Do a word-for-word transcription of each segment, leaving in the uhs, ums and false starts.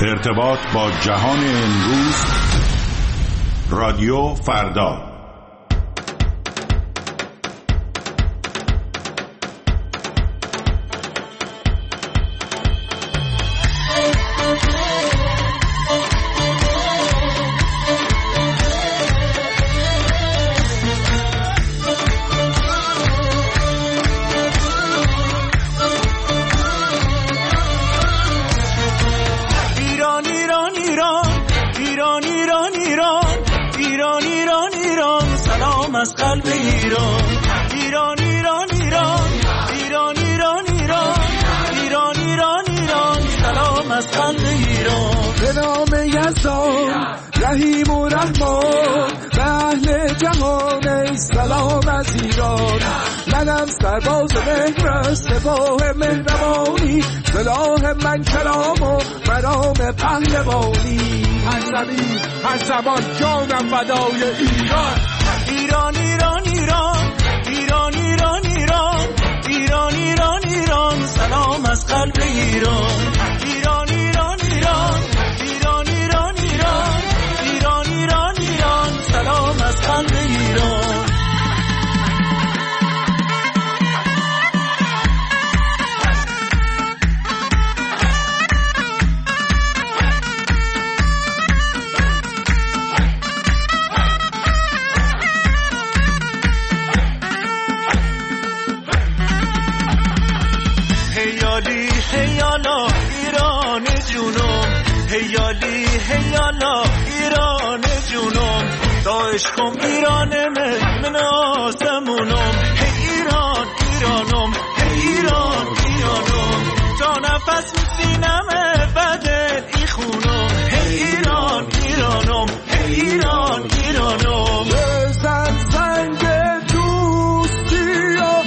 ارتباط با جهان امروز، رادیو فردا. از قلب ایران، ایران ایران ایران، ایران ایران ایران، ایران ایران ایران، سلام از قلب ایران. به نام یزدان رحیم و رحمان، به اهل جهان ای سلام از ایران. منم سرباز مهر سپاه مهربانی، سلاح من کلام و مرام پهلوانی. هر زمین هر زمان جانم فدای ایران. ایران ایران ایران، ایران ایران ایران، ایران ایران ایران، سلام از قلب ایران. ایران ایران ایران، ایران ایران ایران، ایران ایران ایران، سلام از قلب ایران. هیالا ایران جونم، هیالی هیالا ایران جونم، داعش کن ایران من من آسمونم. هی ایران ایرانم، هی ایران ایرانم، تا نفس سینمه بدل ای خونم. هی ایران ایرانم، هی ایران ایرانم. بزن زنگ دوستی و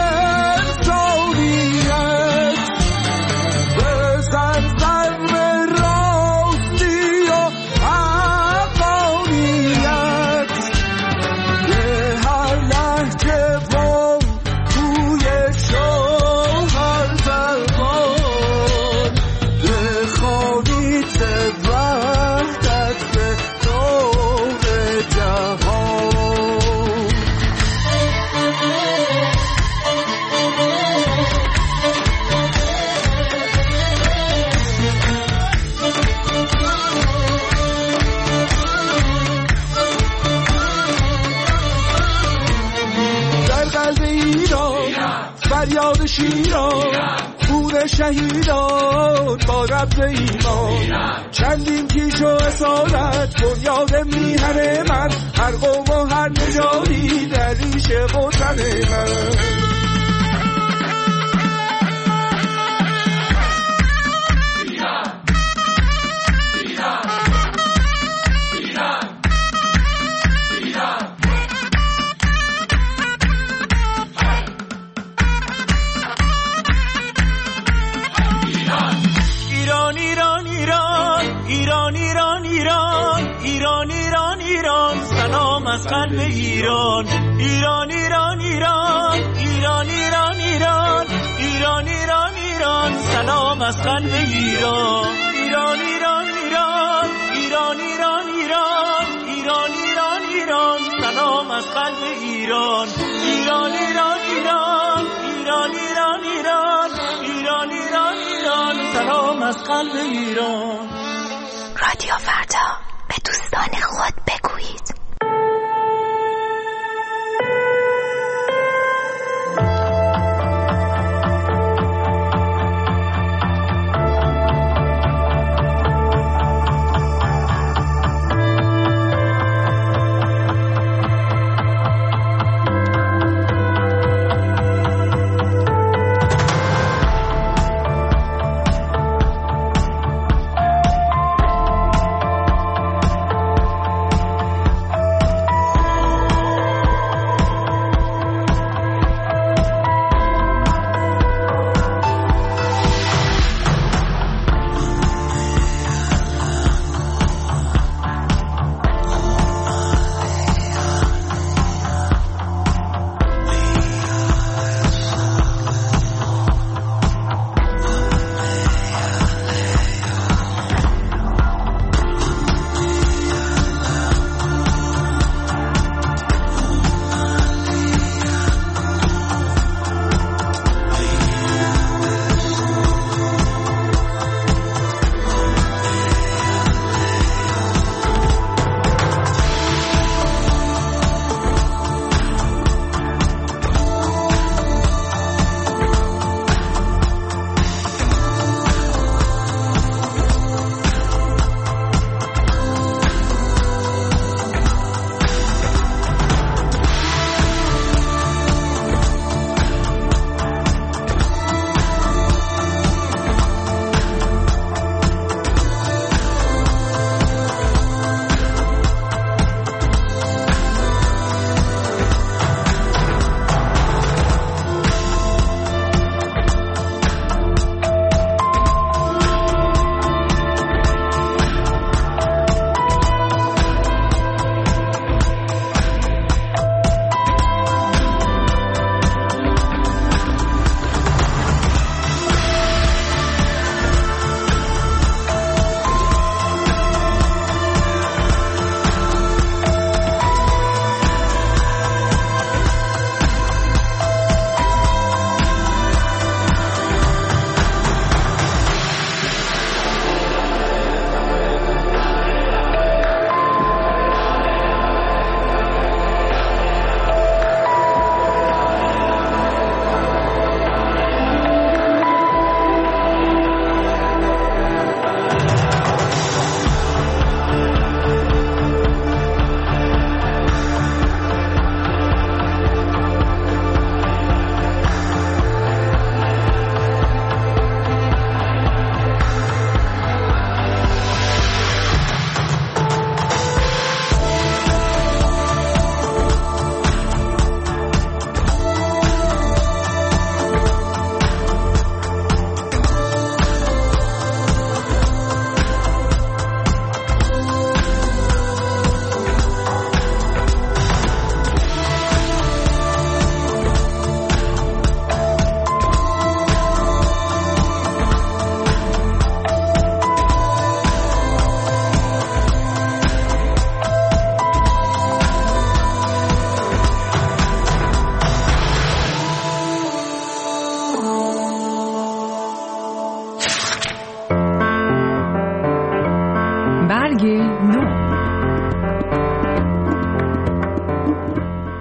فریاد شیران، خون شهیدان با رمز ایمان. چندین کیش و اصالت بنیاد میهن من، هر قوم و هر نژادی در ریش وطن من. از قلب ایران. ایران ایران ایران، ایران ایران ایران، ایران ایران ایران، سلام از قلب ایران. ایران ایران ایران، ایران ایران ایران، ایران ایران ایران، سلام از قلب ایران. ایران ایران ایران، ایران ایران ایران، ایران ایران ایران، سلام از قلب ایران. رادیو فردا، به دوستان خود بگویید.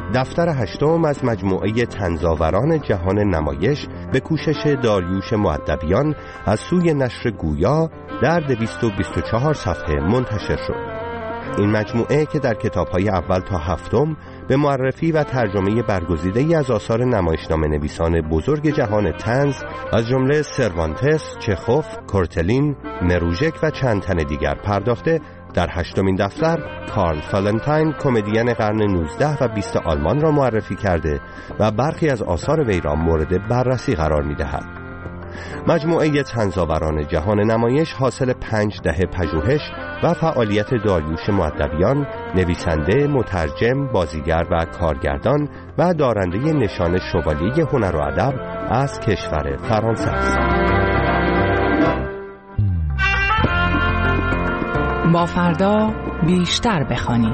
دفتر هشتم از مجموعه طنزآوران جهان نمایش به کوشش داریوش مؤدبیان از سوی نشر گویا در دویست و بیست و چهار صفحه منتشر شد. این مجموعه که در کتاب‌های اول تا هفتم به معرفی و ترجمه برگزیده‌ای از آثار نمایشنامه نویسان بزرگ جهان طنز از جمله سروانتس، چخوف، کورتلین، مروژک و چند تن دیگر پرداخته، در هشتمین دفتر کارل فالنتاین کمدین قرن نوزده و بیست آلمان را معرفی کرده و برخی از آثار وی را مورد بررسی قرار می‌دهد. مجموعه طنزآوران جهان نمایش حاصل پنج دهه پژوهش و فعالیت داریوش مؤدبیان، نویسنده، مترجم، بازیگر و کارگردان و دارنده نشان شوالیه هنر و ادب از کشور فرانسه است. با فردا بیشتر بخوانیم.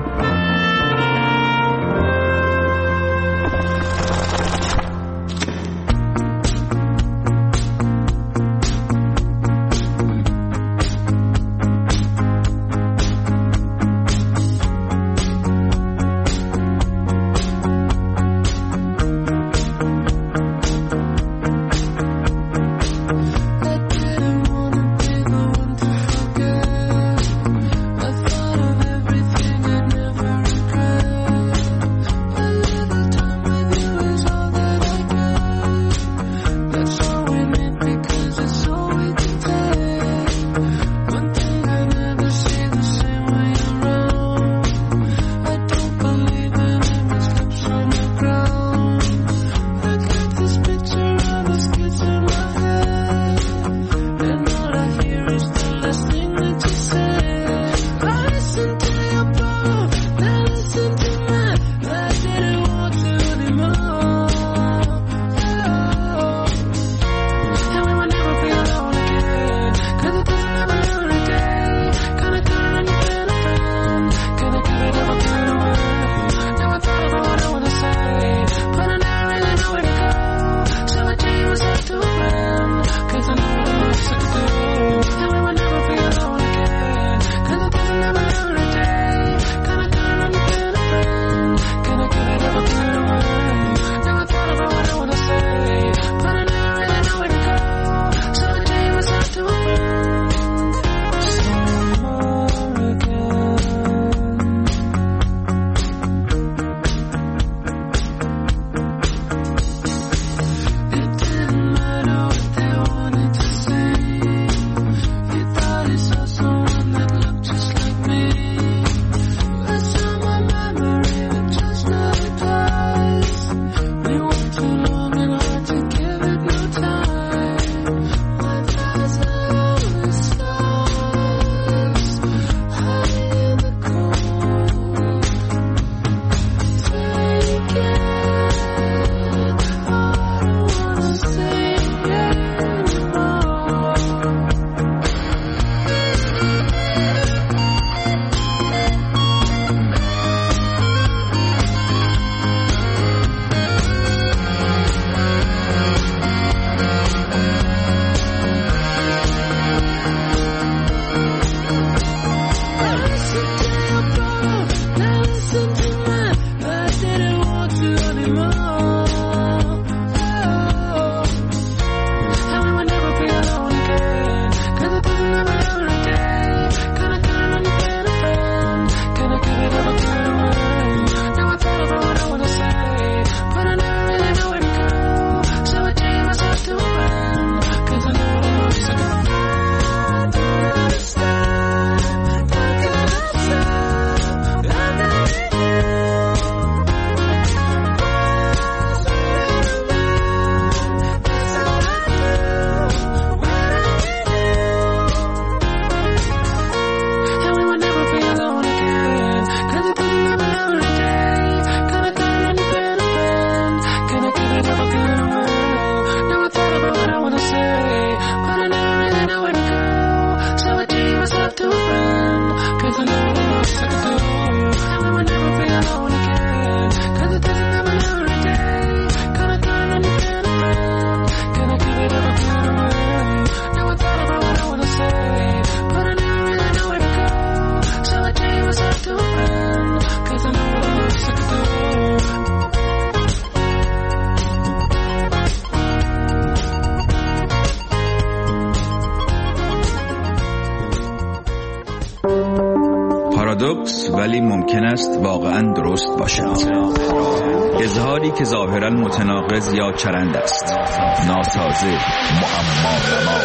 پارادوکس ولی ممکن است واقعا درست باشد. اظهاری که ظاهرا متناقض یا چرند است، ناسازه، معما.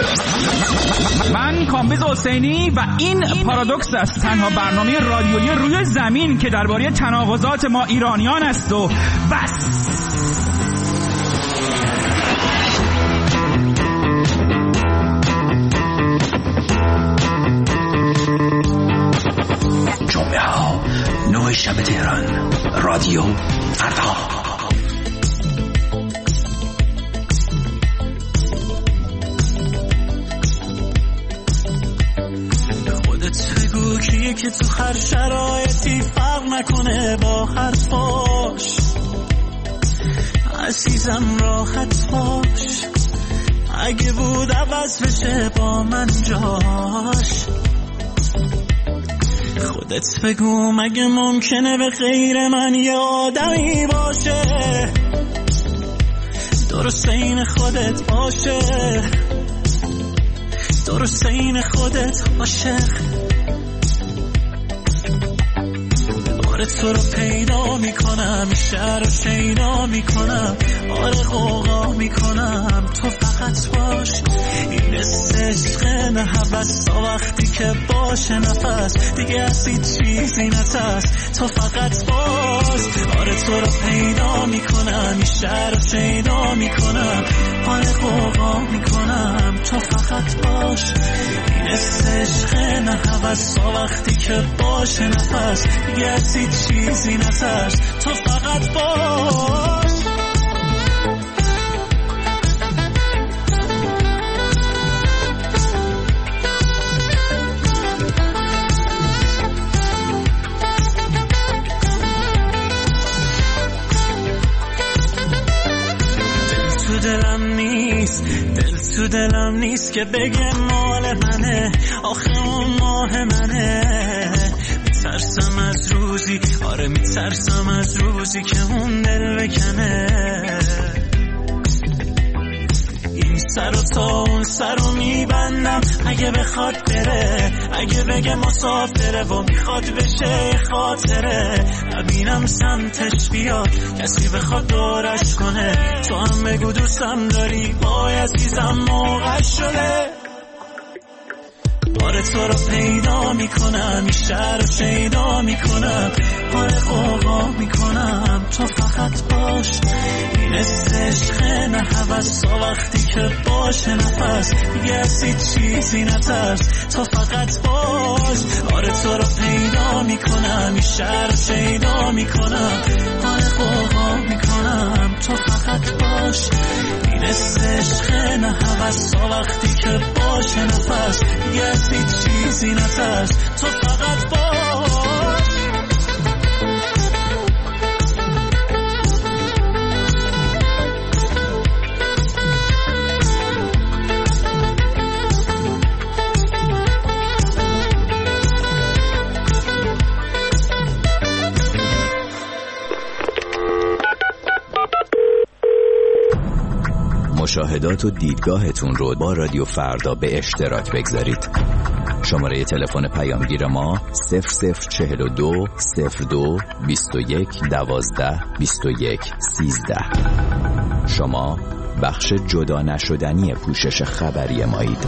من کامبیز حسینی و این پارادوکس است، تنها برنامه رادیویی روی زمین که درباره تناقضات ما ایرانیان است و بس. جمعه ها نه شب تهران، رادیو فردا. که تو هر شرایطی فرق نکنه با حرفاش، عزیزم راحت باش، اگه بود عوض بشه با من جاش. خودت بگو مگه ممکنه به غیر من یه آدمی باشه درسته این خودت باشه، درسته این خودت باشه. تو رو پیدا میکنم، شهر رو شیدا میکنم، آره غوغا میکنم، تو فقط باش. این عشق نه هوس تا وقتی که باشه نفس دیگه از هیچ چیزی نترس، تو فقط باش. آره تو رو پیدا میکنم، شهر رو شیدا میکنم، آره غوغا میکنم، تو فقط باش. این عشق نه هوس تا وقتی که باشه نفس دیگه از هیچ چیزی نترس، تو فقط باش. دل تو دلم نیست، دل تو دلم نیست که بگه مال منه، آخه اون ماه منه. میترسم از روزی، آره میترسم از روزی که اون دل بکنه. این سر و تا اون سر رو میبندم اگه بخواد بره، اگه بگه مسافره و میخواد بشه خاطره. نبینم سمتش بیاد کسی بخواد دورش کنه، تو هم بگو دوستم داری وای عزیزم موقع شده. آره تو رو پیدا میکنم، این شهر رو شیدا میکنم، آره غوغا میکنم، تو فقط باش. این عشق نه هوس تا وقتی که باشه نفس دیگه از هیچ چیزی نترس، تو فقط باش. آره تو رو پیدا میکنم، این شهر رو شیدا میکنم، آره غوغا میکنم، تو فقط باش. این عشق نه هوس تا وقتی که باشه نفس دیگه از هیچ چیزی نترس، تو فقط باش. مشاهدات و دیدگاهتون رو با رادیو فردا به اشتراک بگذارید. شماره تلفن پیامگیر ما صفر صفر چهل و دو صفر دو بیست و یک دوازده بیست و یک سیزده. شما بخش جدا نشدنی پوشش خبری مایید.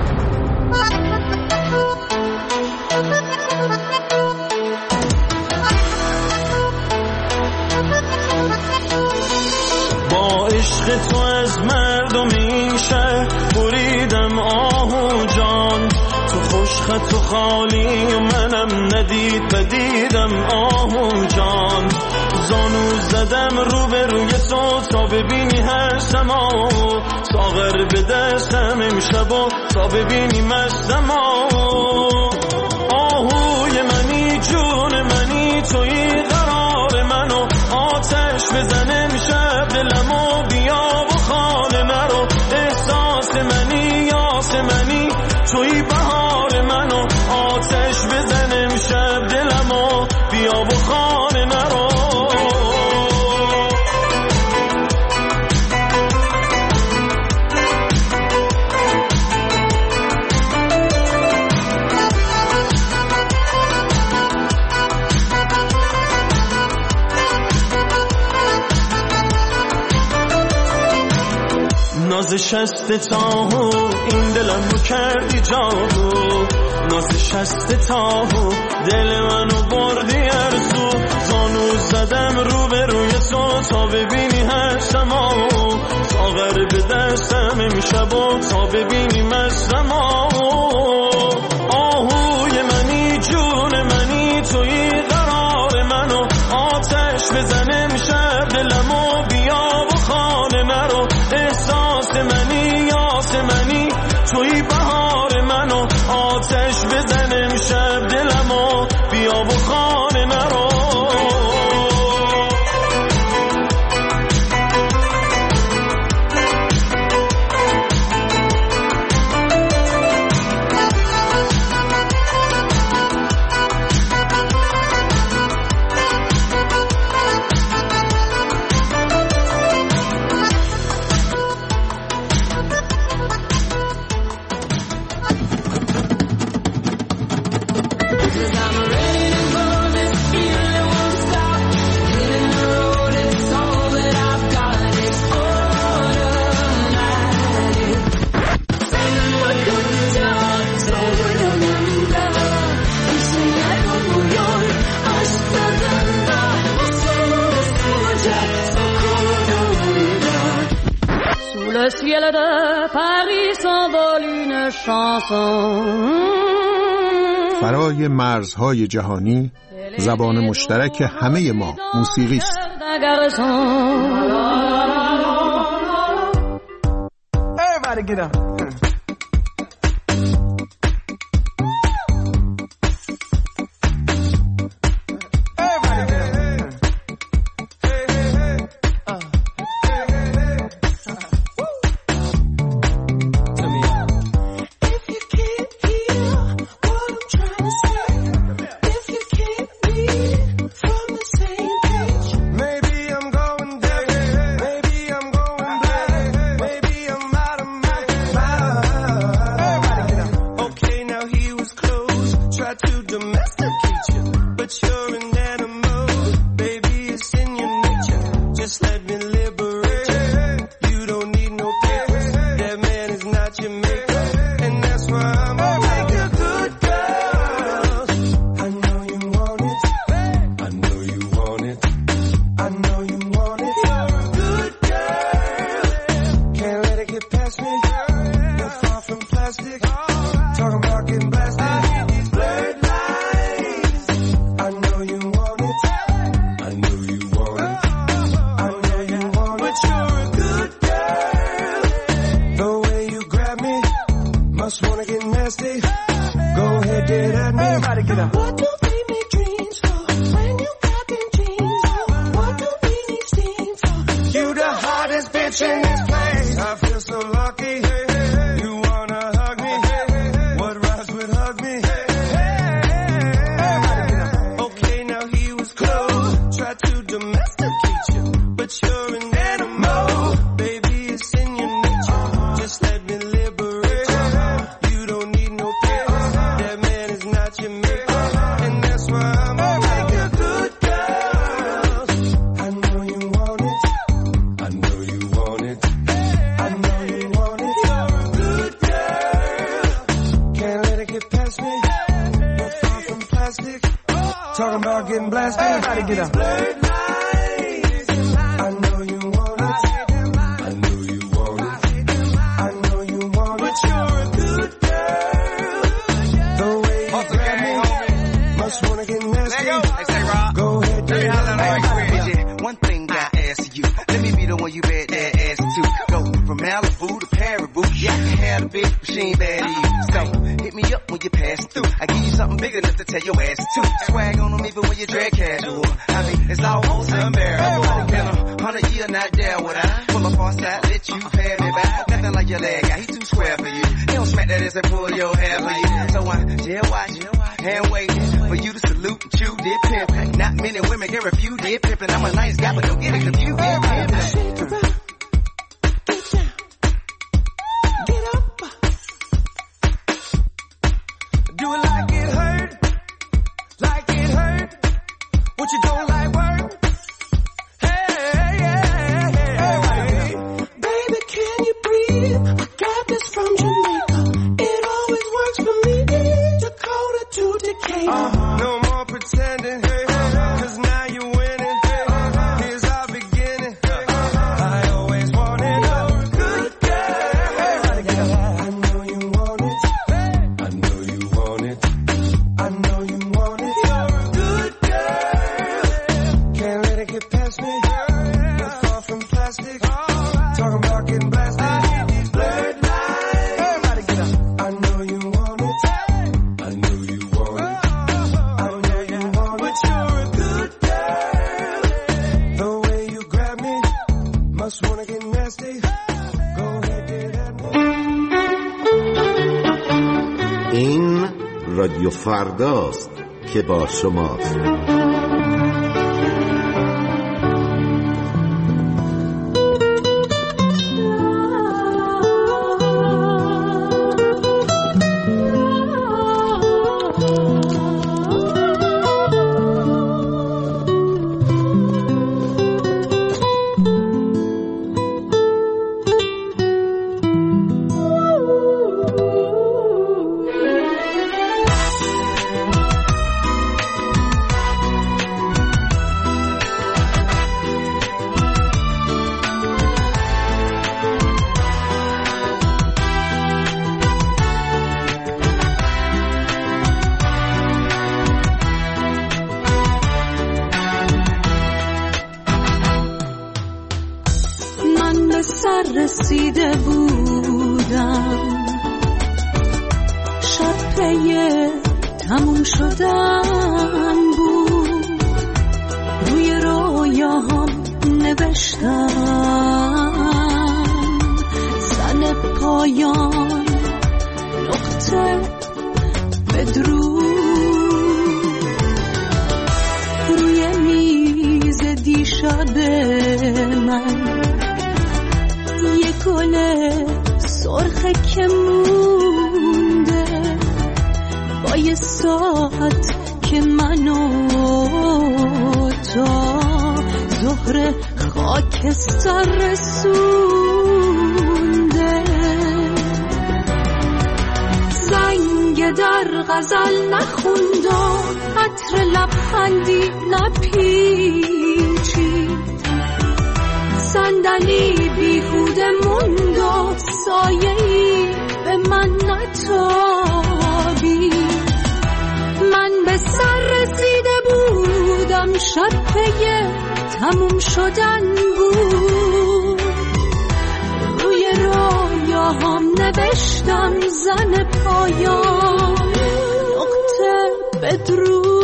با عشق تو از مردم این شهر بریدم آهو جان، تو خوشخط و خالی و منم ندید بدیدم آهو جان. زانو زدم رو به روی تو تا ببینی هر سما، ساغر به دستم امشب و تا ببینی مستم. آهوی منی جون منی توی قرار منو، آتش بزن امشب دلمو بیا و خانه مرو. احساس منی یاس منی توی بهار منو، آتش بزن امشب دلمو بیا و خانه مرو. ناز شست تاهو این دلم رو کردی جاهو ناز شست تاهو دل منو بردی ارزو زانو زدم رو به روی تو تا ببینی هر شما ساغر به دستم میشب و تا ببینی مستما آهوی منی جون منی توی قرار منو آتش بزنه میشب دلمو بیا و خانه مرو احساس منی یاس منی توی بهار منو آتش بزنه میشب دلمو بیا و خانه مرو Le ciel de Paris s'envole une chanson. فرای مرزهای جهانی زبان مشترک همه ما موسیقی است. Everybody get up. Baby, can you breathe? Uh, no more pretending, cause now you're winning. Here's our beginning. I always wanted a good girl. I know you want it. I know you want it. I know you want it. You're a good girl. Can't let it get past me. Not far from plastic. Talking about getting blasted. Blurred lines. I know you want it. I know you want it. I know you want it. But you're a good girl. The way you grab me, must wanna get nasty. Go ahead, get at me. این رادیو فرداست که با شماست. رسیده بودم شب پی تموم شدن بود روی رویاهم نوشتم زن پایان نقطه بدرود روی میز دیشب من گل سرخه که مونده با یه ساعت که منو تا ظهر خاکستر رسونده زنگ در غزل نخوند و عطر لبخندی نپیچید صندلی بیهوده موند و سایه‌ای به من نتابید من به سر رسیده بودم شب پی تموم شدن بود روی رویاهم نوشتم زن پایان نقطه بدرود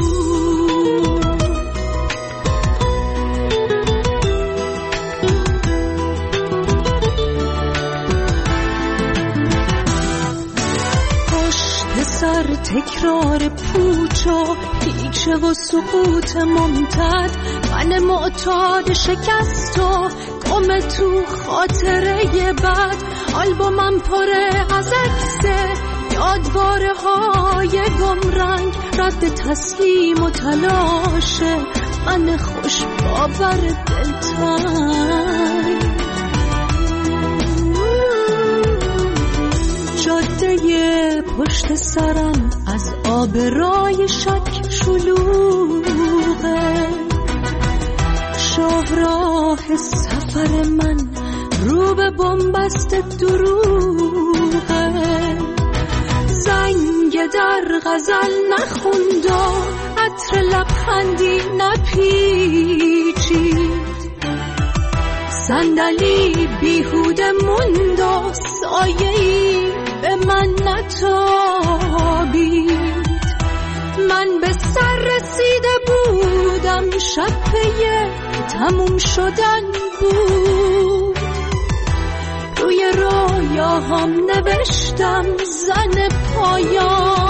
تکرار پوچ و پیچه و سقوط ممتد من معتاد شکست و گم تو خاطره بد آلبومم پره از عکسه یادواره های گمرنگ رد تسلیم و تلاشه من خوش باور دلتنگ جاده پشت سرم از آبرای شک شلوغه شاهراه سفر من رو به بنبست دروغه زنگ در غزل نخوند و عطر لبخندی نپیچید صندلی بیهوده موند و سایه‌ای به من نتابید من به سر رسیده بودم شب پی تموم شدن بود روی رویاهم نوشتم زن پایان